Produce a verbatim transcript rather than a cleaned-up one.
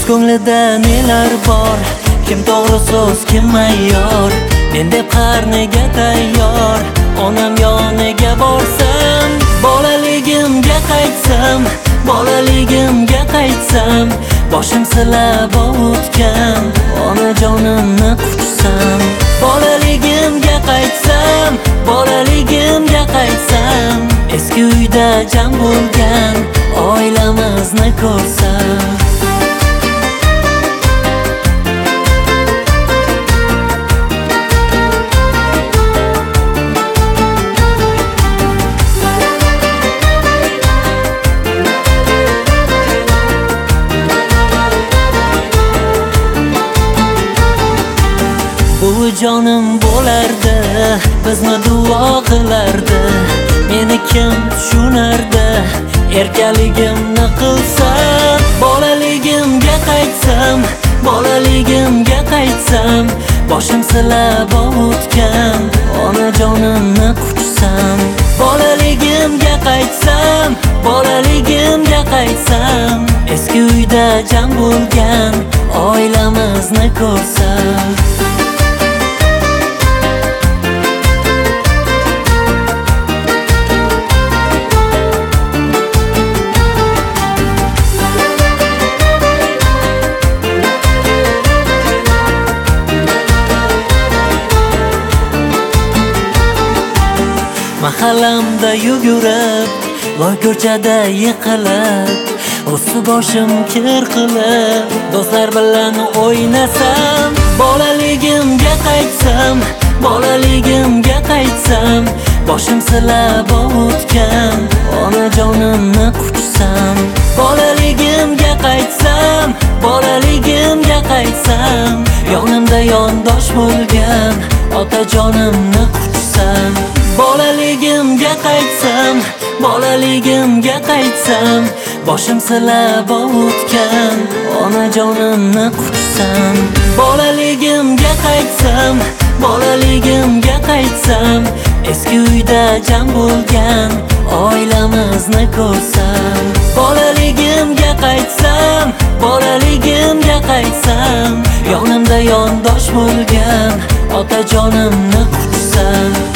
ko'nglida nelar bor, kim to'g'ri so'z, kim ayyor. Men deb har nega tayyor, onam yoniga borsam. Bolaligimga qaytsam, bolaligimga qaytsam, boshim silab o'tgan onajonimni quchsam. Bolaligimga qaytsam, bolaligimga qaytsam, eski uyda jam bo'lgan oilamizni ko'rsam. Buvijonim bo'lardi, bizni duo qilardi. Meni kim tushunardi, erkaligimni qilsam. Bolaligimga qaytsam, bolaligimga qaytsam, boshim silab o'tgan onajonimni quchsam. Bolaligimga qaytsam, bolaligimga qaytsam, eski uyda jam bo'lgan oilamizni ko'rsam. Mahallamda yugurib, loy ko'chada yiqilib, o'si boshim kir qilib, do'stlar bilan o'ynasam. Bolaligimga qaytsam, bolaligimga qaytsam, boshim silab o'tgan onajonimni quchsam. Bolaligimga qaytsam, bolaligimga qaytsam, yonimda yondosh bo'lgan otajonimni quchsam. Bolaligimga qaytsam, bolaligimga qaytsam, boshim silab o'tgan onajonimni quchsam. Bolaligimga qaytsam, bolaligimga qaytsam, eski uyda jam bo'lgan oilamizni ko'rsam. Bolaligimga qaytsam, bolaligimga qaytsam, yonimda yondosh bo'lgan otajonimni quchsam.